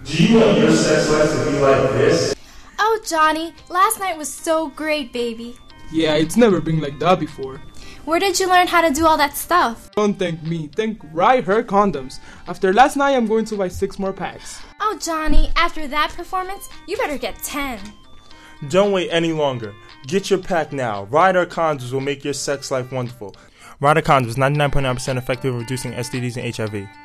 Do you want your sex life to be like this? Oh, Johnny, last night was so great, baby. Yeah, it's never been like that before. Where did you learn how to do all that stuff? Don't thank me, thank Right Her Condoms. After last night, I'm going to buy 6 more packs. Oh, Johnny, after that performance, you better get 10. Don't wait any longer. Get your pack now. Ryder Condoms will make your sex life wonderful. Ryder Condoms, 99.9% effective in reducing STDs and HIV.